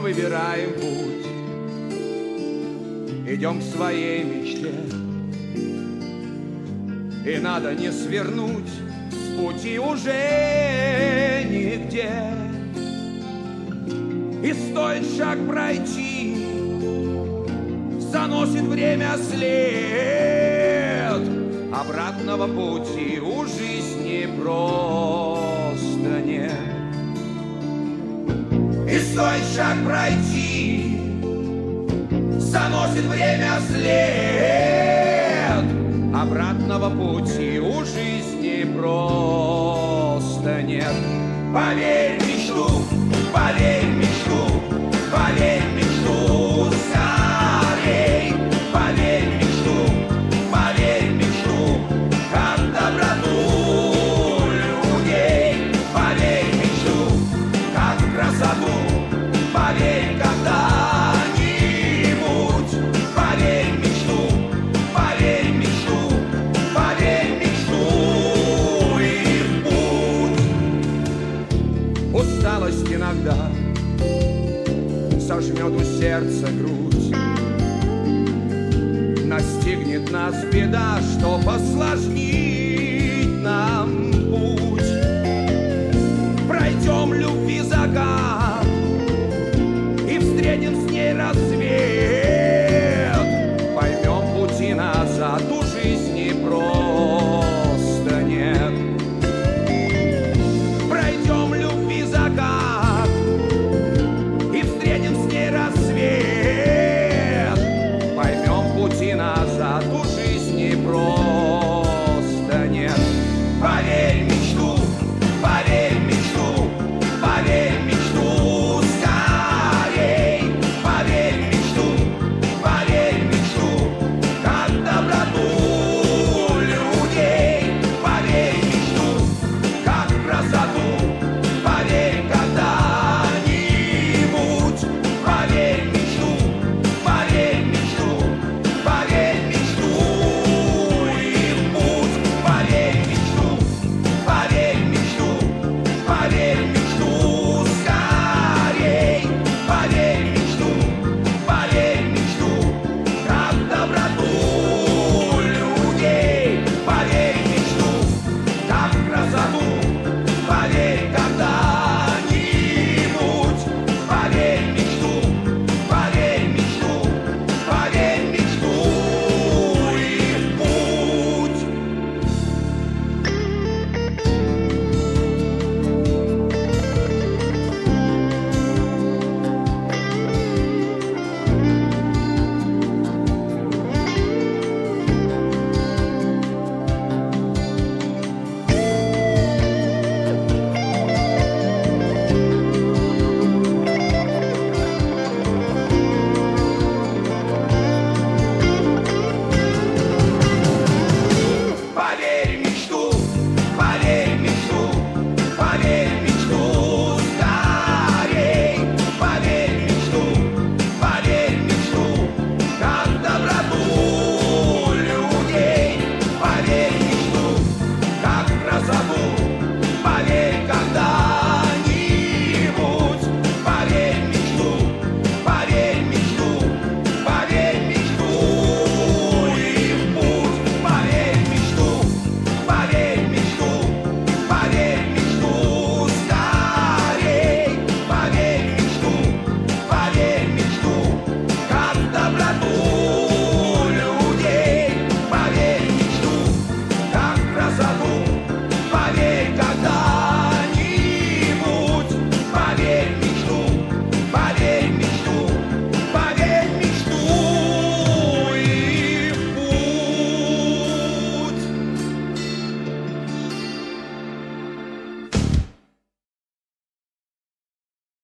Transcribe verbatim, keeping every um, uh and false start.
выбираем путь, идем к своей мечте. И надо не свернуть с пути уже нигде. И стоит шаг пройти, заносит время след. Обратного пути у жизни просто нет. И стоит шаг пройти, заносит время след. Обратного пути у жизни просто нет. Поверь в мечту, поверь в мечту, поверь в мечту скорей. Поверь в мечту, поверь в мечту, как доброту людей. Поверь в мечту, как в красоту, поверь когда-нибудь. Поверь в мечту, поверь в мечту, поверь в мечту и в путь. Усталость иногда сожмет у сердца грудь. Настигнет нас беда, что посложнее.